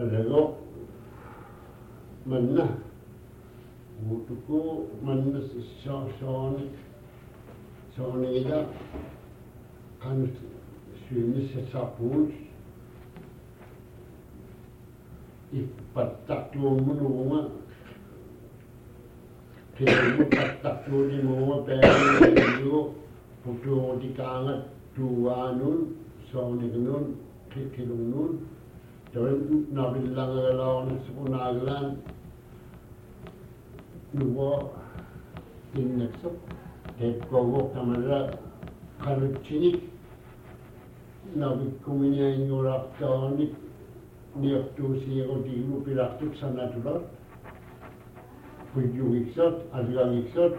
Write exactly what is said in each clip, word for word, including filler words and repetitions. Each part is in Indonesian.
Lalu mana butuhku mana sesuatu sesuatu itu kan sini sesapun ipatak lu menunggu kita ipatak lu di mana perlu butuh di kangat dua nun sesuatu nun kilung nun jadi nabilang lawan sepunaglan nuwa inneksop tepkogok tamara kalucinik nabi kuminya inyorak taonik niaktu siyo diru pilaktuk sana tulot puju iksot adgang iksot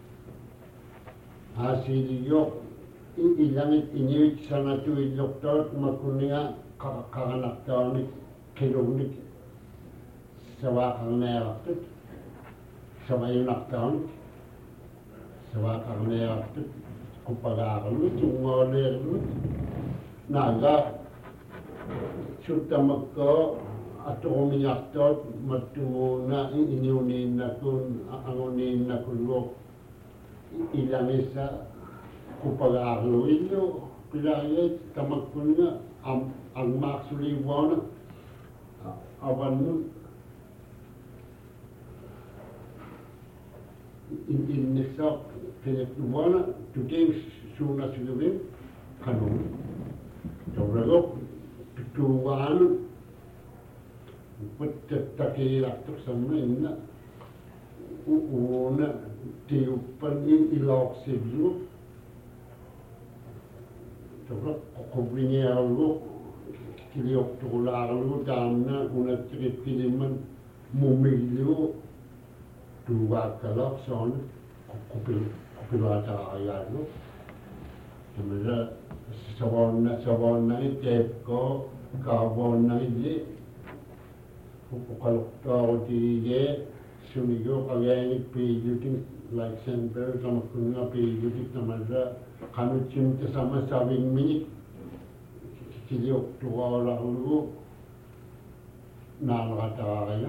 hasil yok ilangit inyit sana tu iloktor makuninga kakanak taonik kilungnik sawa kang neaktut sawa yunak taonik sawa kang neaktut kupagakarlut tungolerlut naga sutta makko atau minyaktot matuna inyunin nakun angonin nakulok ilangisa kupagakarlut itu pilahit tamakkunnya am ang maksuli wana awan in in nisa penet wana today suna sugawin kanun tawragok tuwan putte takira tuk sama inna una tiupan in ilok siblu tawrag kubrinya algo kiliok tularlu damna una trip kiliman mumilyo dua kalak son kupil kupil ada ayatlu kemudian sabonna sabonna itu ko karbonna ini kalau kau dia sumio kalian pijutin like sample sama kunga pijutin sama ada kanu cinta sama sabing minyak kiliok tua orang lu nal kata ya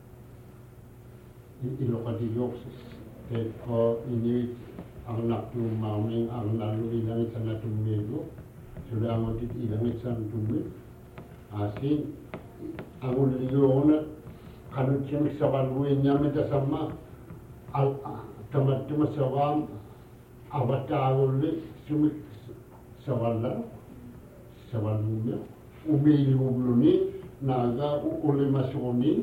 ilo kadiok teko ini anak tu maming anak lu ilang sana tumelu sudah amat ilang sana tumelu asin angul liona kanu cinta saban lu nyamita sama al tamat cuma saban abatagul sumik saban Sabalumnya, umi uluni, naga uli masuni,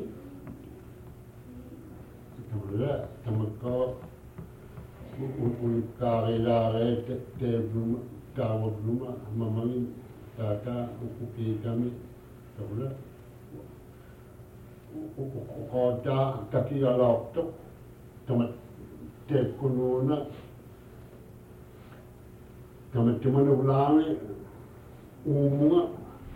kemudian tempat uli karela te belum tahu belum mamang kata uki kami, kemudian kota kaki alok tu tempat te kununa, tempat cuma ulangi umumnya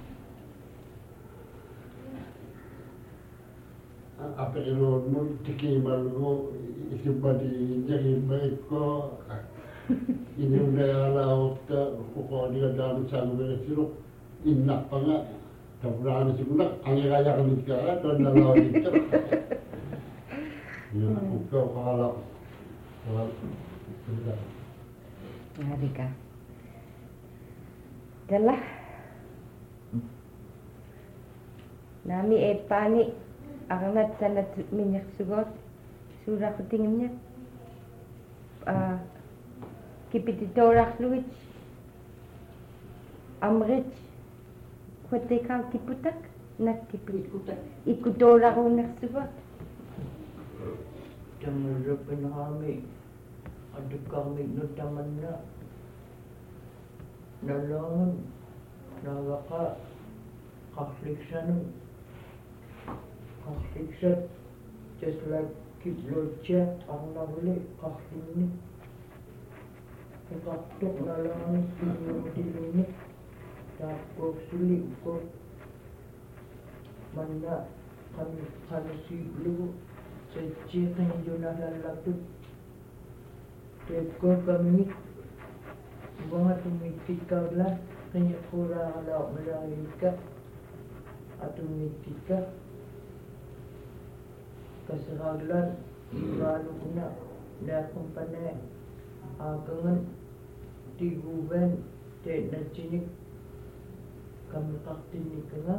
apa itu multi malu itu badi jadi baik ko ini udah laut kok dia dalam sangat besar innak banget terberani sebenarnya angin raya kan dikira dan laut itu ya kok kalau kalau sudah Ngadika Dalah Nami e pani Arangat sana minyak sugot Surah kutingnya uh, Kipititorah luich Amrich Kutikal kiputak Nak kiputak Ikutorah unak sugot Jamurah penhami Ada kami nutamanna Nalangan Nalaka Confliction Confliction Just like Kiblocha Ang nagli Confliction Kakatok nalangan Pinyo-dilunit Tapos sulit ko Mana Kanisiglo Sa chikin yun nalalapit Teko kami Mga tumitika lang, kanya kura ala malalim ka, at tumitika, kasiraglan ibanu kuna na kumpane agangan tiguben te nachinik kami kaktinik nga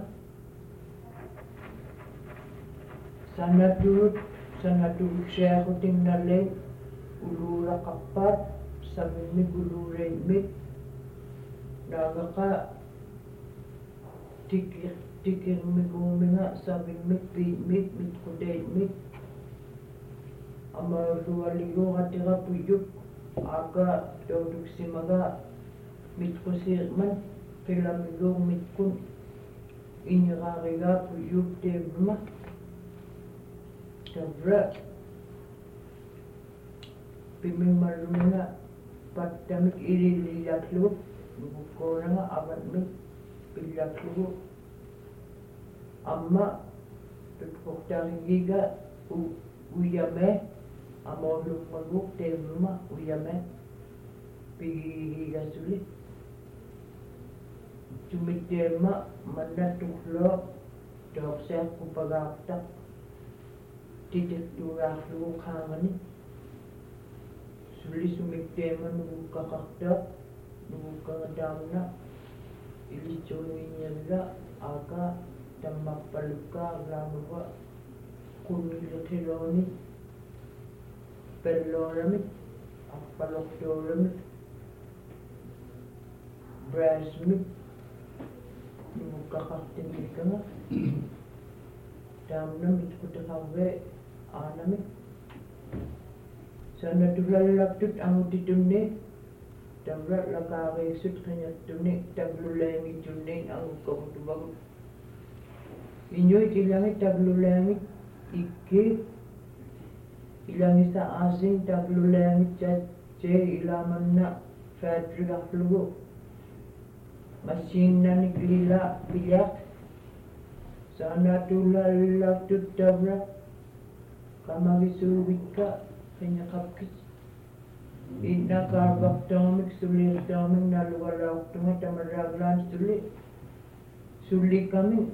sana turut sana turut siya ko tingnale ulura kapat sa mimig ulura imig naga ka tikir tikir miguminga sa mimig bimig mitkuday imig amaruwaligo katira puyuk aga doduk simaga mitkusir man kilamigo mitkun inyarariga puyuk tebma tabra piming marunga patamik ilililaklu bukoranga abatmik pilaklu amma tukoktaringiga uyame amolung maguk tebma uyame pigigiga sulit Tumitema manatuklo dokser kupagakta titik turaklu kangani suli sumitema nubu kakakta nubu kangadamna ilichoninyalla aga tamapaluka lamuwa kunilakiloni pelloramit akpalokdoramit brasmit kakaktin ka nga dam na mitkutakawe anamit sa natural laptut ang titunne damra lakare sut kanya tunne taglulengi tunne ang kabutubag inyo ikilangi taglulengi iki ilangi sa asing taglulengi chat che ilaman na fatriga flugo Masin na niglila pilak sana tulala tutabra kamagisubit ka kanya kapkis ina karbak tamik sulir tamik naluwalak tunga tamaraglan suli suli kami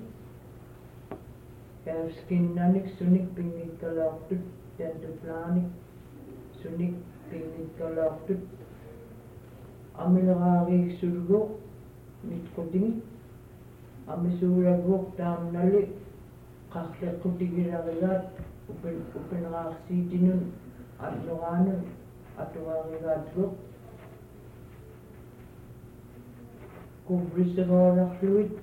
skin nanik sunik pingit kalak tut tentu planik sunik pingit kalak tut amilagari surgo mitkuting amisura gok tam nali kakle kutigiragat upen upen raksi tinun at lokanon at warigat gok kubris rorak fluid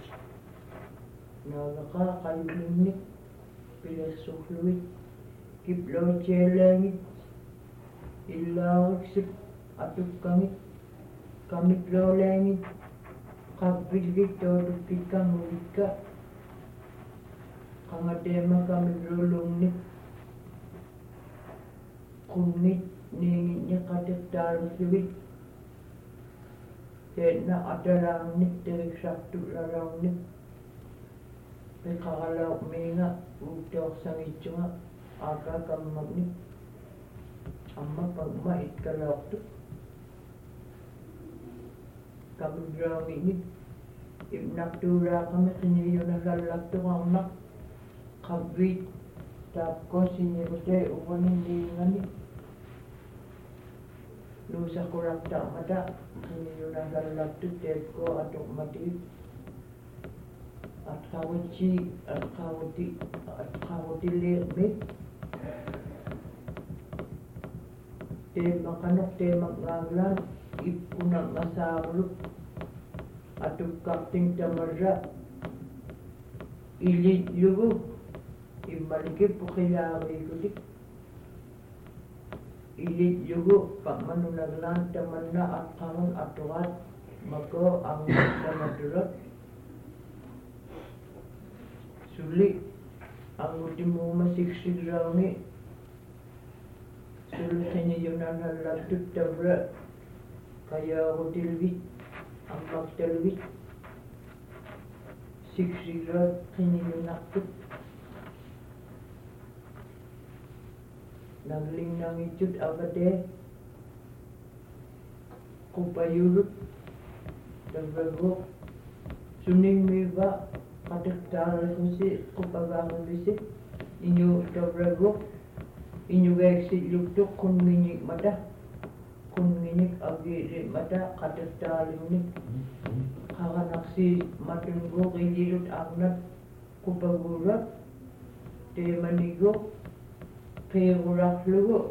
nagaka kalbinik pileso fluid kiplo chelengit ilawik sip atuk kamit kamit lo lengit Kapilgit doduk pika mulika kangadema kami lulung ni kunit ningitnya katik dalam fluid kena ada langit dari satu langit pekalauk menga udah sangi cuma aga kamak ni amma pagma itkalauk tu kami bilang ini ibnak tura kami sini yun nagalak tu anak kabit tapko sini berde uwan hindi ngani lusa kurang tak ada sini yun nagalak tu teko atuk mati at kawati at kawati at kawati lebih te makanok te magaglan ipunang asaruk atuk kapting tamarra ilit yugo imalike pukilari kudik ilit yugo pagmanunaglan tamanna at karon atuat mako ang tamadurat suli ang utimu masiksik rauni suli kanya yunan halatut tabra kaya hotelwit ang magtalwit siksirat kanya yunakut nagling nang itut agade kupayurut tabrago suning miba katiktar kusi kupagang bisik inyo tabrago inyo gexit luktok kun minik mata kun minik agi mata kadastalinik kakanaksi matunggo kajirut agnat kupagura te manigo kayurak lugo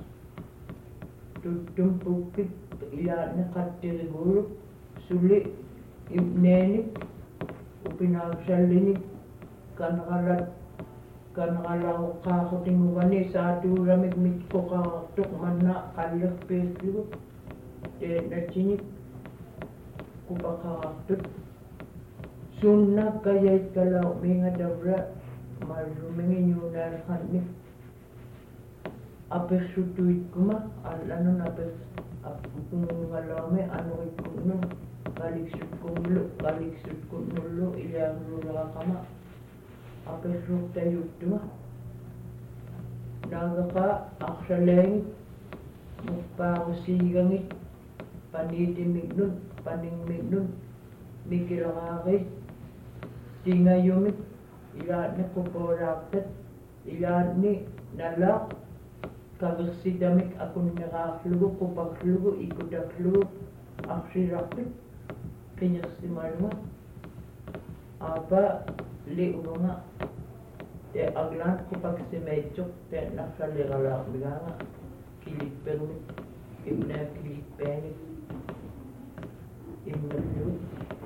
tutum pukit ila nakatir guru sulit ibnenik upinagsalinik kanakarat kanakalang kakutingubani sa turamig mitko kakaktok mana kalak peslu te nachinik kupakakaktot sunna kayait kalau minga dabra marumingin yung narakanik apes sutuit kuma ano apes kung ngalame ano ikunno kaliksut kumlo kaliksut kumlo ilang lula kama apes ruk tayo tuma nagaka aksaleng magpakusigangit panitimig nun paningmig nun mikirangakit tingayumit ilan ni kuporaktat ilan ni nalak kagaksidamik akong nakaklugo kupaklugo ikudaklugo aksirakit kinyaksimarwa apa li nga te aglan kupagsimedjok te nakaligalak biganga kilippermit imna kilippenit imna lut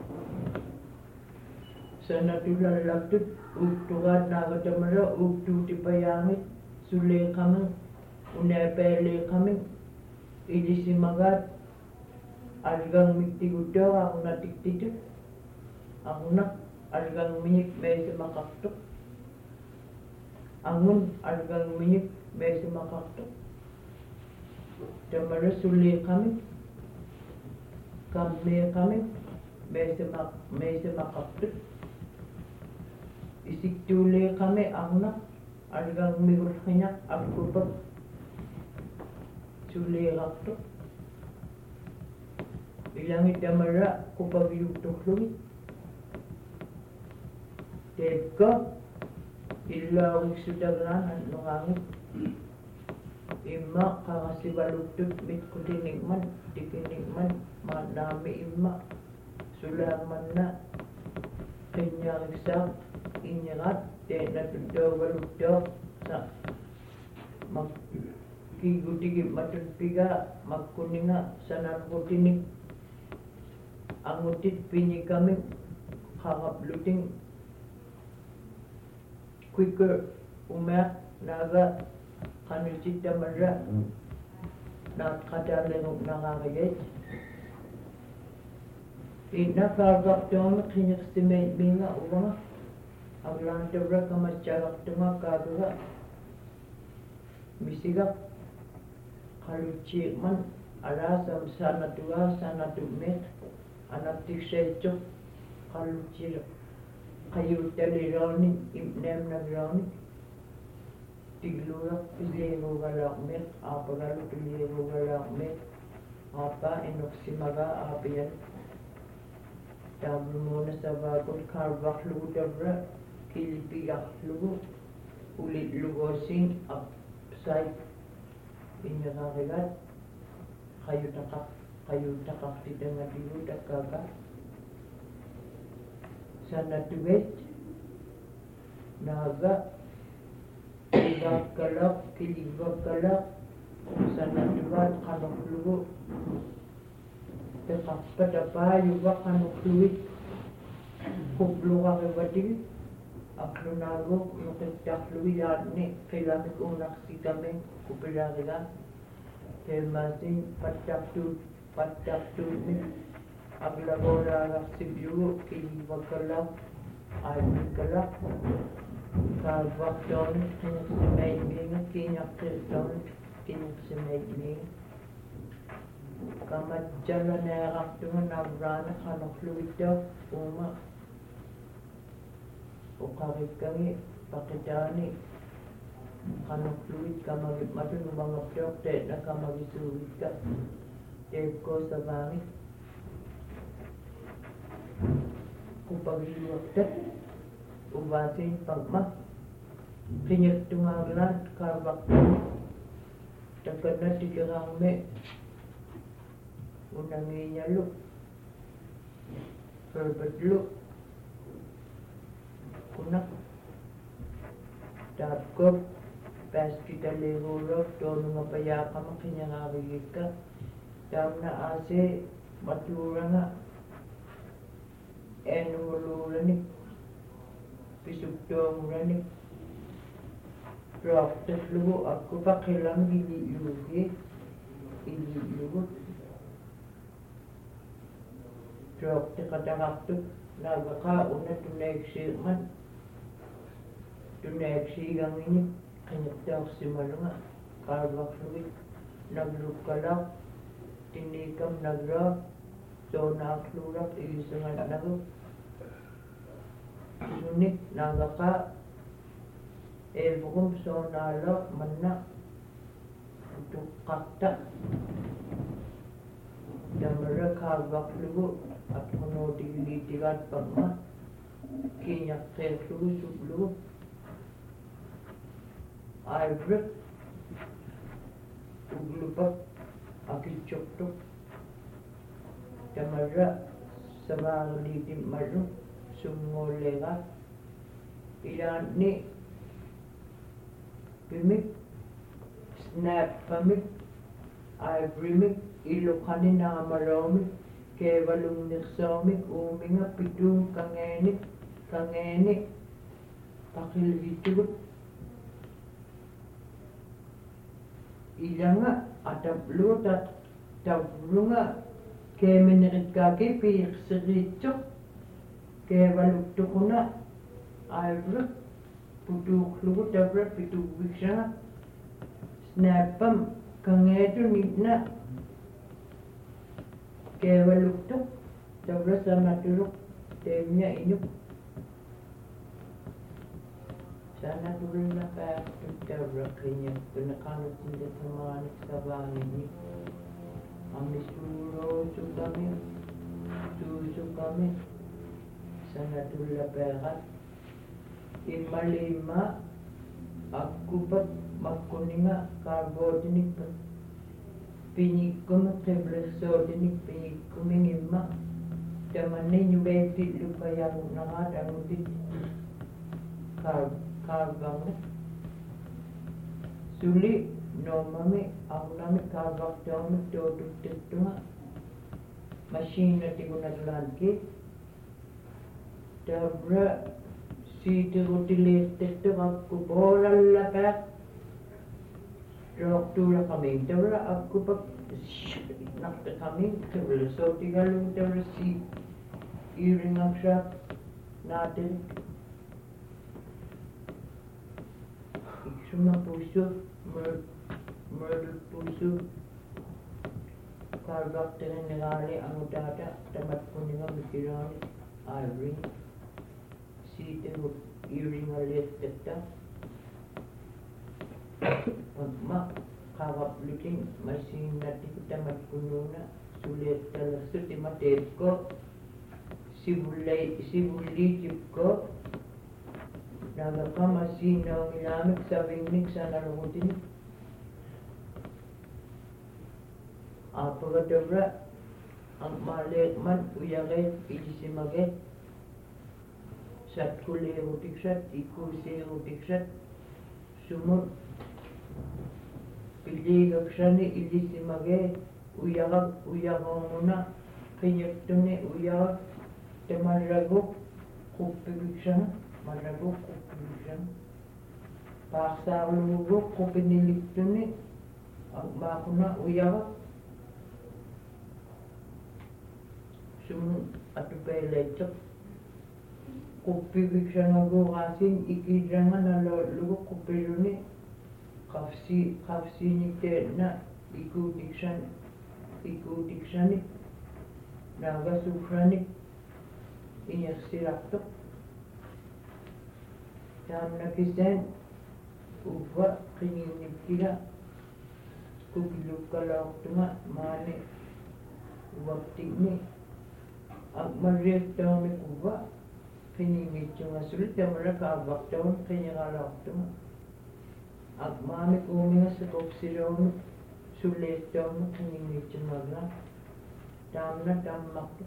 sa natulalagtut uktugat nagatamara uktuti payangit sule kamang unepele kaming ilisimagat algang miktigudaw ako natiktitik ako na algang minik may makaktok angun algang minik may makaktok tamara suli kami kami kami may mak may makaktok isik tuli kami ako na algang migul kanya ako pa suli raktok ilangit damara kupagiyugtuklungit teka ilawig sudaglanan nungangit ima kakasibalugtut mit kutinigman tikinigman manami ima sulaman na kanyangsak inyagat te natudaw balugdaw sa mag kigutigib matutpiga magkuninga sanan kutinig angutit pini kami kakapluting quicker umat naga kanusit damara na kadaleng nakakayet inakagak dong kinyaksimay binga uwanga aglang tabra kamatyarak tunga kaduga misigak kaluci man alasam sana tuga sana tumet anak tiksecho kaluci kayu talirani ibnem nagrani tiglurak pilero galak met apa galu pilero galak met apa enoksimaga apa yan tabu mona sa bagol karbak lugu dabra kilipigak lugu ulit lugosing upside inyakakigat kayu takak kayu takak di tengah dulu takaga sana tuwet naga kilibak kalak kilibak kalak sana tuwat kanok lugu takak padapa yuwa kanok luwit kuplo kakibatig aklo nago nukitak luwiyan ni kailamik unak si kami kupilarigan Telmasin pataktu pataktu ni aglagora sibiu kilibakala alikala kalvakton kinaksimay minga kinaktilton kinaksimay minga kamadjala na raktungan nabrana kanokluwito uma ukarikani pakitani kanokluwit kamagit matun umangok dokte na kamagisuwit ka teko sa bangit kupagiluwakta ubasin pagma qinattungaaglaat kaavaqtu takana tikeraarme unangiinyalu perpetlu kunak taapkop paskitaleeruulor toonungapayaaqama qiñaraarigikka taamna aase matuuranga enumuluulanik pisuktoomulanik roaqtatlugu akkupa qilam gili'luugi ili'lugut roaqtiqataqartuk naagaqa una tunaiksiiqman tunaiksiigangini qiñiqtaorsimalunga qaarvarlugit naglukkalaaq tinniikam nagraaq soonaarluulaq igisangatnagu sunik naagaqa eevurum soonaalo manna tuqqarta tamara qaarvarlugu atqunuutigiliitigaatpamma kiñaqqeerlugu suplugu aivrik uglupak akitsuqtuq tamara savaarliitimmallu sumngulleegaat ilaanni pimik snappamik aivrimik iluqaninaamalormik keevalungnirsoormik uuminga pituum kangeenik kangeeni paqilgittugut ilanga atapluuta tavlunga keemeneritkaaки piiqseriitsoq keevaluttuquna aivrik putuuqlugu tavra pituuviksanga snappam kangeetu nitna keevaluttuq tavra sanaturuq teemña inuk sanaturulla paaqtut tavra qiñakkuna qanutindatamanik savaanini amisuuroosukami suusukami sanatulla paaqat immalima akkupat makkuninga kaarbotinikpat piñikkumi qiblersotinik piñikkuming imma tamanni ñubeettilluppayarunnaraat anutit kaar kaarvanga suli noomami arnami kaarvartoormik tootuttettunga masiinatigunallaanki tavra siiterutiliirtettuqakku poolallapaa roortuulaqamiin tavra akkupak narteqamiin qiblersotigalugu tavra si iuringaksaat naatelik iksuma puussu mörlpuussu kaarvarterineraali angutaata tamatkuninga mikiraani aivring siiterut iuringalleertetta pamma qaaraplutin masiinnatiku tamatkunuuna suleertalersu timateekko sivullai sivulliitikko naagaqa masiinnaungilaamik savingnik sanalugutinik aapagatavra angmaaleeqman uyageet ilisimageet satkuleerutiksat ikkuuseerutiksat sumut piliigaksani ilisimagee uyagak uyagoonguna qiñaktuni uyagak tamarraguk quppiviksana marraguk quppiviksana paaqsaarluguguk qupiniliktuni maaquna uyagak sumun atupeeleitsoq quppiviksanaguuraasin ikirranga naloollugu quppiluni qafsi qafsiinikteetna ikuutiksan ikuutiksani naagasuukranik inersilaqtoq taamnakisaan uvva qiniunnikkila kukillukkalaortunga maani uvaktikni aqmarriattaumik uvva qiniingitsungasuli tamara kaavvartaun qiniqalaortunga Akmaami kuumingassa kopsiroonut sulleettoonut ningitsumagra taamna tammaktu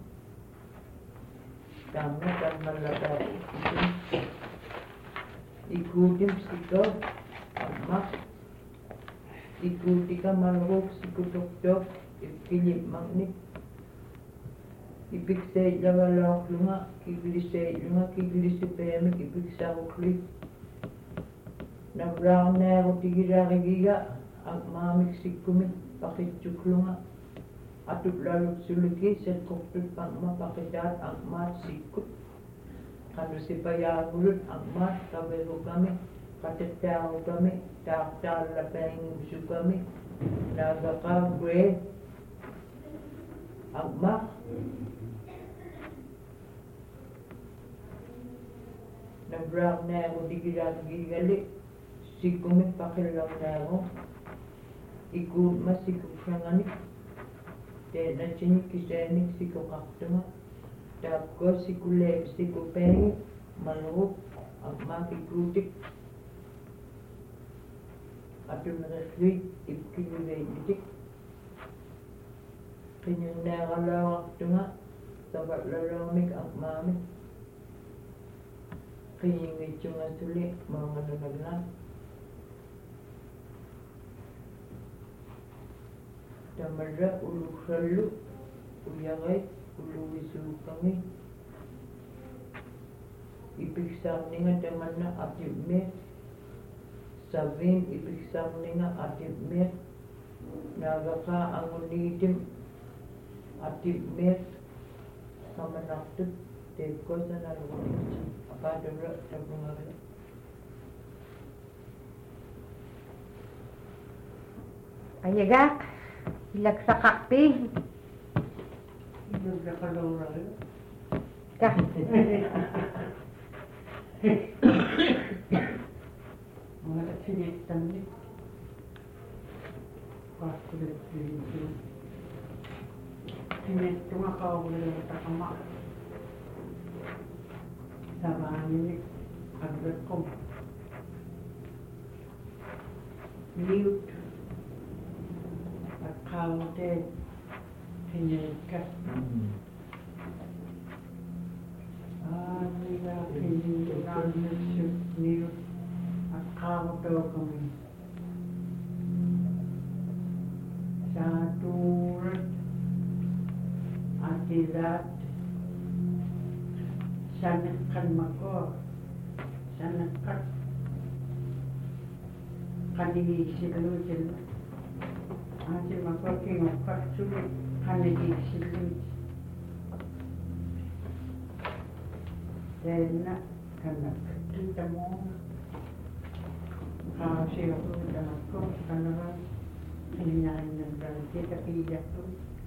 taamna tammallata ikuutim siko amma ikuutika malruuk sikutoktok ikkilimagni ipikseitlavalooqlunga kikliseitlunga kiklisipeemik ipiksaruqli navraarneerutigilaarigiga akmaamik sikkumik paqitsuklunga atutlalutsuliki setqortut pangma paqitaat akmaat sikkut qanusipayaargulut akmaat kaverukami qatettaarukami taartaallapaingusukami naagaqaa grade akmaaq navraarneerutigilaarigigali sikkumik paqillarnaagu ikuutma sikuksanganik teenatsinik kisaanik sikuqartunga taakko sikuleep sikupeegi malrup akmaak ikuutik atunererluit ipkiluveitik qinunnaaqalaaqartunga tavatlalormik akmaamik qiyingitsungasuli maanganunagna tamarra uluksrallu uyaqait uluwisuukkami ipiksaarninga tamanna atipmiat savim ipiksaarninga atipmiat naagaqaa angunniitim atipmiat qamanartut teekkosanaluguniitsu apaaturra tapungaria Ayagak, ilaksaqarpi. Ilaksaqalorali. Ka. Mga sinitan ni. Pakulit dito. Sinito nga kaulit takama. Sabani ni agad ko. Mute. Akkaute pinyekat. Aniga pinyekat mute. Akkaute kami. Satu atidat sanakan mako sanakat kanini silu silu ati mako kingokat sulit kanini silu dena kanak kita mo kasi ako dapat ko kanaran hinahin ng dante kapiyak ko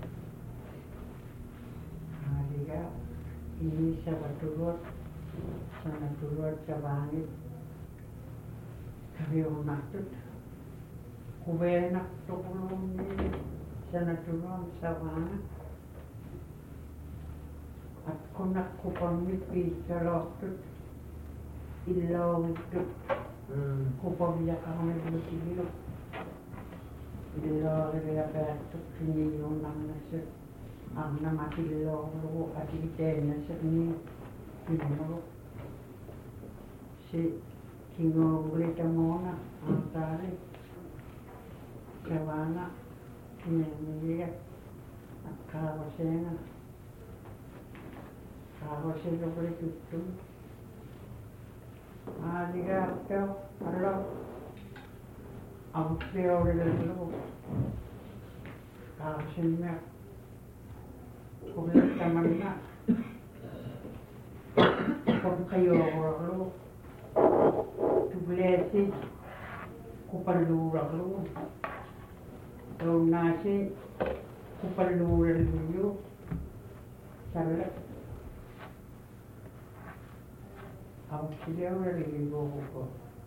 haliga ini sa matulot sa natulot sa bangit kami umatut kubenak tukulong ni sa natulot sa bangit at kunak kupamit karotut ilong tut kupamyak ako na butigilo ilong nilaperatuk sinilong nang nasa ang namatilong lugo at itena sa ni pinuro si kingoglita mona ang tari kawana kinemiyak at kawasena kawasena ulit ito aliga ito alo ang siyaw nilalo kawasena kulit naman na kung kayo lo tublesi kupaluralo daw nasi kupaluralo salat ang siya naliligo ko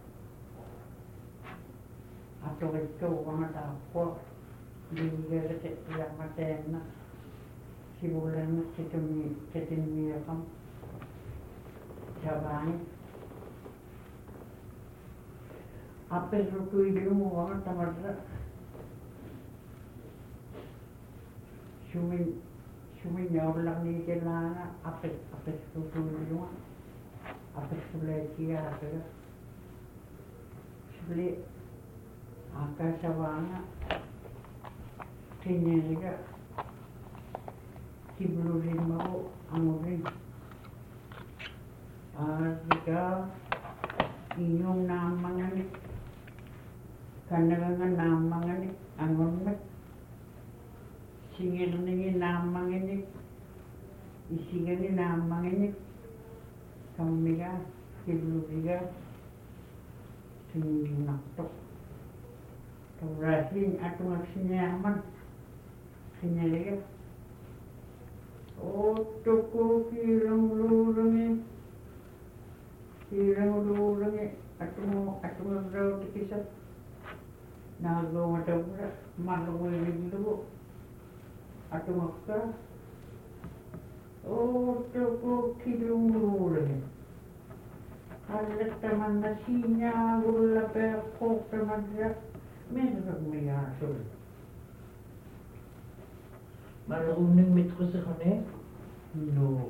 ato ito mga tapo bigyan sa ilang matena simulan ketemi ketemi kam jaban Apa suku ilmu orang tamadra. Sumin sumin orang ni jalan apa apa suku ilmu. Apa sulit dia ada. Sulit. Angka sawana. Kini juga. Kibulin mau amurin. Juga inyong namangan ni. Kandangan namangan ni. Angon mat. Singil ni namangan ni. Isigan ni namangan ni. Kami ka. Kibulin ka. Tingin naktok. Kaurahin atong agsinyaman. Sinyaliga. Oto ko kilang lurang kilang lurang atong atong agdaw tikisa. Nagawa daw na malawin lugo. Atong akka. Oto ko kilang lurang. Halat taman na sinya gula perko taman na meron may asul. Marunong mitro sa kanya? No.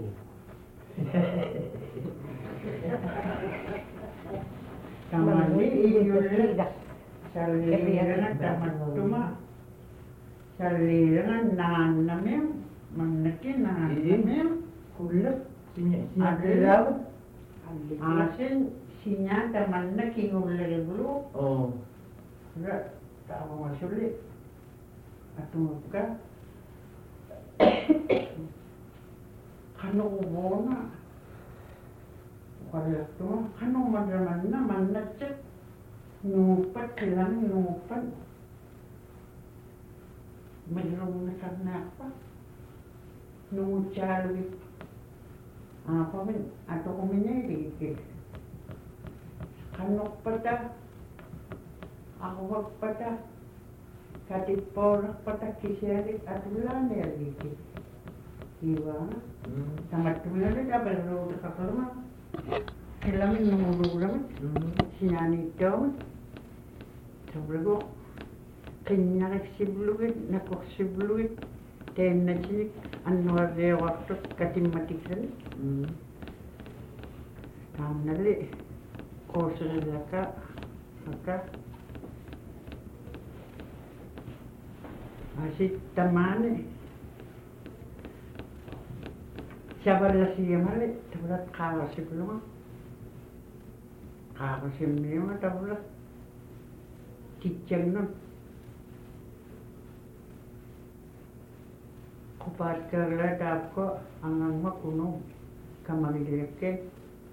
Taman ni iyulit. Salirangan taman tuma. Salirangan naan namin. Manakin naan namin. Kulap. Adlaw. Asin sinya taman na kingulir dulu. Oh. Ra tawa masulit. Atong ka. Kano ubona. Wala to. Kano madraman na manatsak. Nupat lang nupat. Mayroong nakanapa. Nungchalwi. Apa man ato ko minay Kano pata. Ako wag pata. Katiporak pata kisyarik at ulan lagi. Iwa. Tamat tulan na dapat ro kakalma. Kailangan nungululang. Sinani daw. Sabrago. Kanya nagsibluit, nakoksibluit. Ten na sinik anwar de waktu katimatikan. Kamnali. Kosalaka. Maka Asit tamane. Siapa lah siya mali? Tabulat kakasip naman. Kakasip niya mga tabulat. Teacher nun. Kupat karla tap ko ang makuno. Kamagilike.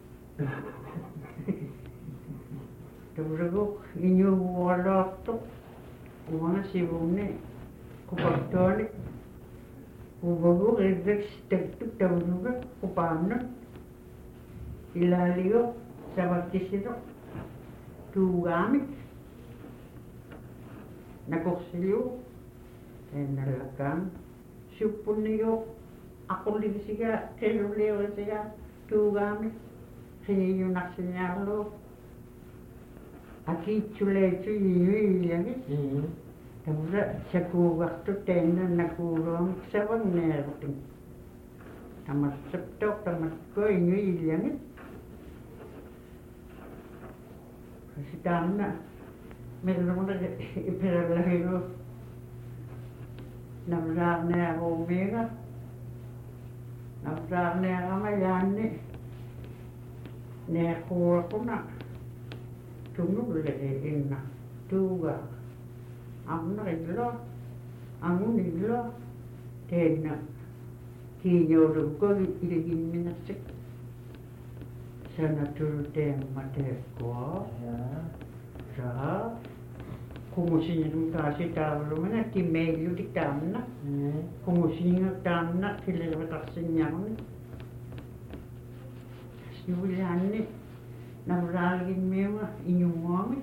Tabulat ko inyo wala to. Umana sibune. Kupagtoni. Ubago redex tektuk tabunuga kupamna. Ilaliyo sa bakisito. Tugami. Nakoksilyo. Eh nalakang. Supun niyo. Ako liga siya. Keluliyo siya. Tugami. Siniyo naksinyalo. Aki chulechu yiyo ilagit. Tabulat saku waktu tena nakurong sawang nerting. Tamat septok tamat ko inyo ilangit. Kasi tama na. Meron mo na ipiralahi ko. Nabrak na ako umira. Nabrak na ako mayani. Nekura ko na. Tunog lagin na. Tuga. Ang naglo, ang naglo, tena, kinyorong ko iligin minasik. Sa naturuteng mate ko, sa kumusin yung kasi tawalo man at timelyo di tamna. Kumusin yung tamna, kilawatasin niya ko. Sinulan ni, nabragin mo inyong momit.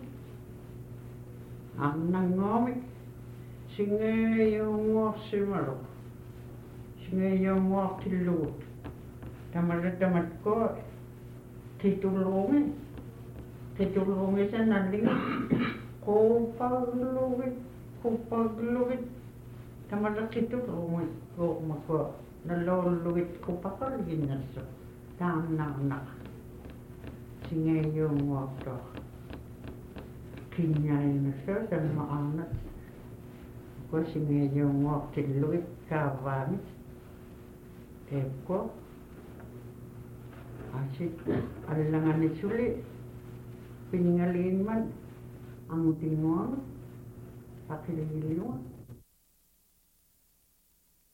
Ang nangomit, singa yung mo simaro, singa yung mo tilut. Tamat-tamat ko, titulungin. kitulungi sa naling kupagluwit kupagluwit tamala kitulungi ko mako naloluwit ko pakalgin na so tamnak singayong wakto kinyay na siya sa maanat ko singayong wakto luwit kawan ko asit alangan ni suli pingalin man ang tingon pakililiwa